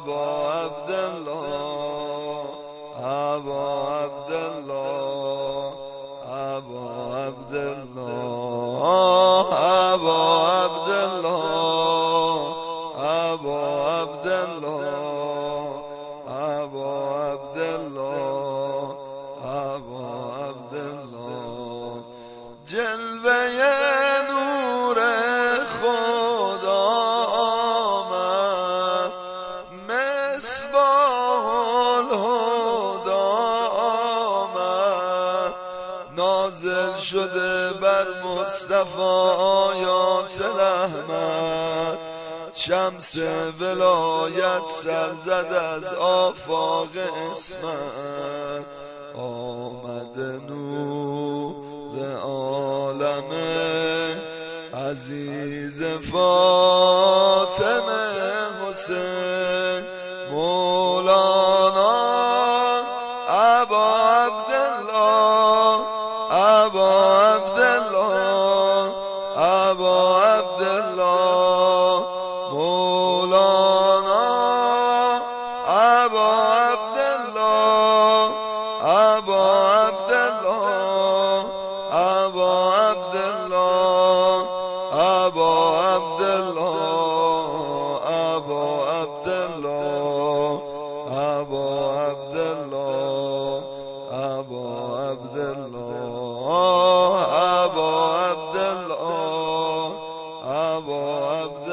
ابا عبدالله ابا عبدالله ابا عبدالله ابا عبدالله ابا عبدالله ابا عبدالله ابا عبدالله جلوه نور خدا آمد مصباح الهدی آمد نازل شده بر مصطفی آیات رحمت شمس ولایت سر زد از آفاق اسمت آمد نور عالم عزیز فاطمه حسین مولانا ابا عبدالله ابا عبدالله ابا عبدالله مولانا ابا عبدالله ابا عبدالله ابا عبدالله ابا عبدالله ابا عبدالله ابا عبدالله ابا عبدالله ابا عبدالله ابا عبدالله